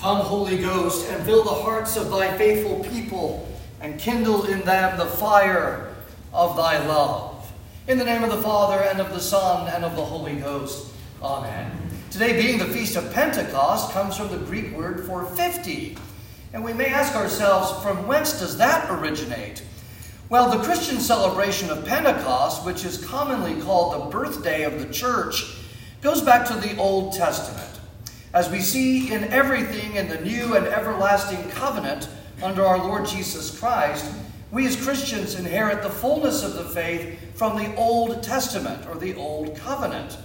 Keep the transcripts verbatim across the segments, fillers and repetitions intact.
Come, Holy Ghost, and fill the hearts of thy faithful people, and kindle in them the fire of thy love. In the name of the Father, and of the Son, and of the Holy Ghost. Amen. Today, being the Feast of Pentecost, comes from the Greek word for fifty. And we may ask ourselves, from whence does that originate? Well, the Christian celebration of Pentecost, which is commonly called the birthday of the church, goes back to the Old Testament. As we see in everything in the new and everlasting covenant under our Lord Jesus Christ, we as Christians inherit the fullness of the faith from the Old Testament, or the Old Covenant.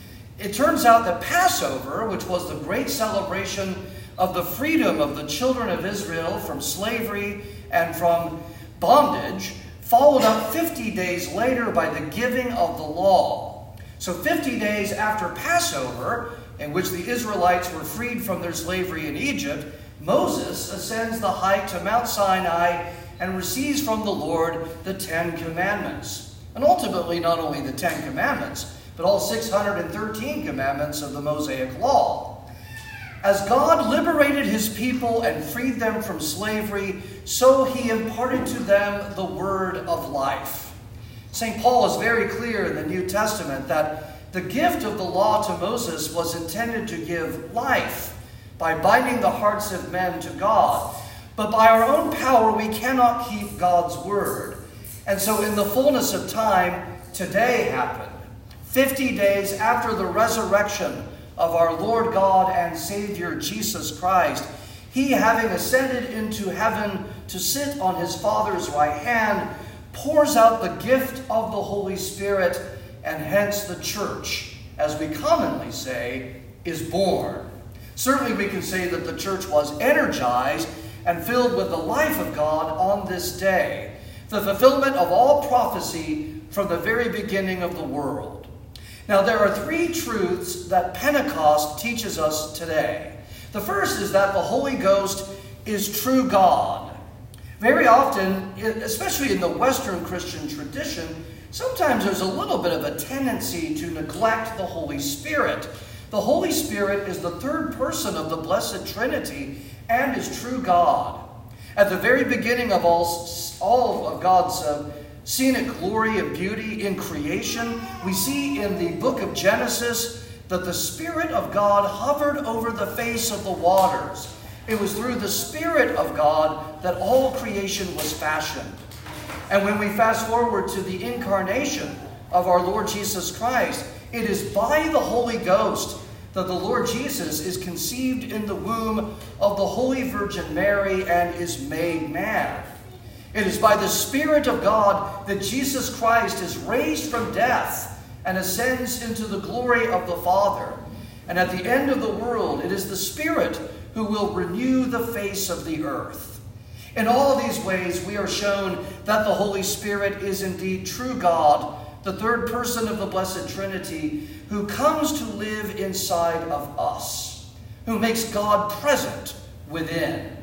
It turns out that Passover, which was the great celebration of the freedom of the children of Israel from slavery and from bondage, followed up fifty days later by the giving of the law. So fifty days after Passover, in which the Israelites were freed from their slavery in Egypt, Moses ascends the height to Mount Sinai and receives from the Lord the Ten Commandments. And ultimately, not only the Ten Commandments, but all six hundred thirteen commandments of the Mosaic Law. As God liberated his people and freed them from slavery, so he imparted to them the word of life. Saint Paul is very clear in the New Testament that the gift of the law to Moses was intended to give life by binding the hearts of men to God. But by our own power, we cannot keep God's word. And so in the fullness of time, today happened. Fifty days after the resurrection of our Lord God and Savior Jesus Christ, he, having ascended into heaven to sit on his Father's right hand, pours out the gift of the Holy Spirit, and hence the church, as we commonly say, is born. Certainly we can say that the church was energized and filled with the life of God on this day, the fulfillment of all prophecy from the very beginning of the world. Now there are three truths that Pentecost teaches us today. The first is that the Holy Ghost is true God. Very often, especially in the Western Christian tradition, sometimes there's a little bit of a tendency to neglect the Holy Spirit. The Holy Spirit is the third person of the Blessed Trinity and is true God. At the very beginning of all, all of God's uh, scenic glory and beauty in creation, we see in the book of Genesis that the Spirit of God hovered over the face of the waters. It was through the Spirit of God that all creation was fashioned. And when we fast forward to the incarnation of our Lord Jesus Christ, it is by the Holy Ghost that the Lord Jesus is conceived in the womb of the Holy Virgin Mary and is made man. It is by the Spirit of God that Jesus Christ is raised from death and ascends into the glory of the Father. And at the end of the world, it is the Spirit who will renew the face of the earth. In all these ways, we are shown that the Holy Spirit is indeed true God, the third person of the Blessed Trinity, who comes to live inside of us, who makes God present within.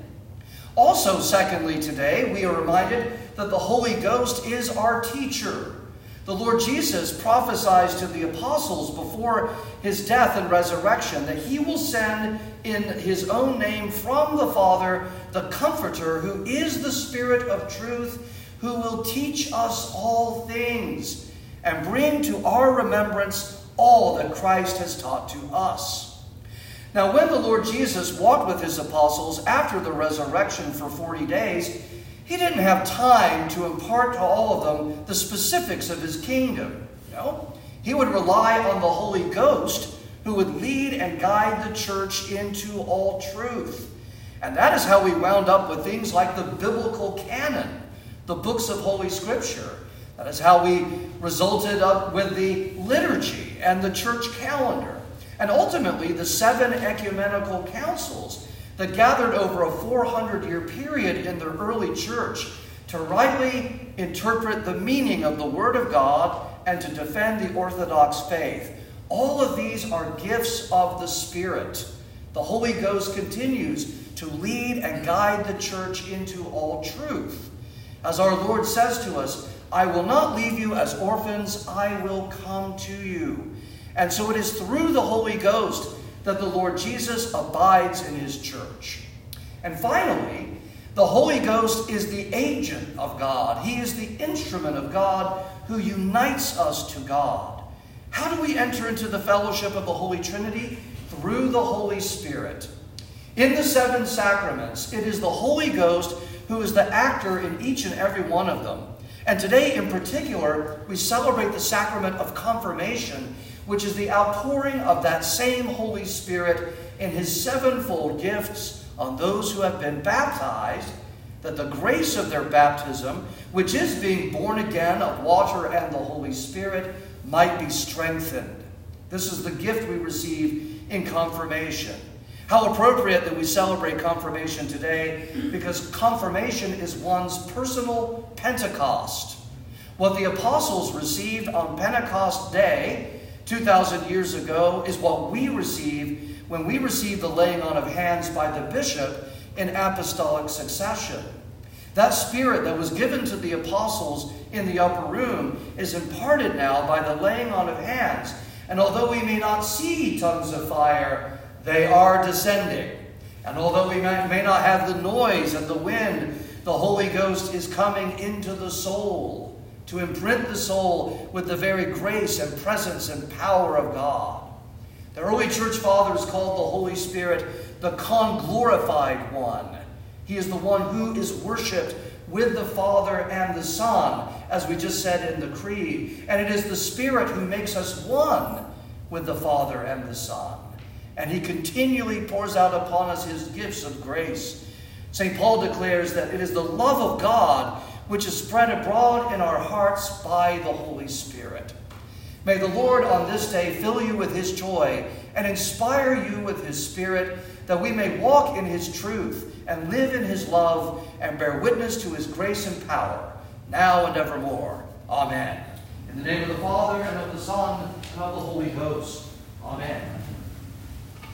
Also, secondly, today, we are reminded that the Holy Ghost is our teacher. The Lord Jesus prophesies to the apostles before his death and resurrection that he will send in his own name from the Father the Comforter, who is the Spirit of truth, who will teach us all things and bring to our remembrance all that Christ has taught to us. Now, when the Lord Jesus walked with his apostles after the resurrection for forty days, he didn't have time to impart to all of them the specifics of his kingdom. No, he would rely on the Holy Ghost, who would lead and guide the church into all truth. And that is how we wound up with things like the biblical canon, the books of Holy Scripture. That is how we resulted up with the liturgy and the church calendar. And ultimately, the seven ecumenical councils that gathered over a four hundred year period in the early church to rightly interpret the meaning of the Word of God and to defend the Orthodox faith. All of these are gifts of the Spirit. The Holy Ghost continues to lead and guide the church into all truth. As our Lord says to us, I will not leave you as orphans, I will come to you. And so it is through the Holy Ghost that the Lord Jesus abides in his church. And finally, the Holy Ghost is the agent of God. He is the instrument of God who unites us to God. How do we enter into the fellowship of the Holy Trinity? Through the Holy Spirit. In the seven sacraments, it is the Holy Ghost who is the actor in each and every one of them. And today in particular, we celebrate the sacrament of confirmation, which is the outpouring of that same Holy Spirit in his sevenfold gifts on those who have been baptized, that the grace of their baptism, which is being born again of water and the Holy Spirit, might be strengthened. This is the gift we receive in confirmation. How appropriate that we celebrate confirmation today, because confirmation is one's personal Pentecost. What the apostles received on Pentecost Day, two thousand years ago, is what we receive when we receive the laying on of hands by the bishop in apostolic succession. That spirit that was given to the apostles in the upper room is imparted now by the laying on of hands. And although we may not see tongues of fire, they are descending. And although we may, may not have the noise and the wind, the Holy Ghost is coming into the soul to imprint the soul with the very grace and presence and power of God. The early church fathers called the Holy Spirit the conglorified one. He is the one who is worshipped with the Father and the Son, as we just said in the Creed. And it is the Spirit who makes us one with the Father and the Son. And he continually pours out upon us his gifts of grace. Saint Paul declares that it is the love of God which is spread abroad in our hearts by the Holy Spirit. May the Lord on this day fill you with his joy and inspire you with his Spirit, that we may walk in his truth and live in his love and bear witness to his grace and power, now and evermore. Amen. In the name of the Father, and of the Son, and of the Holy Ghost. Amen.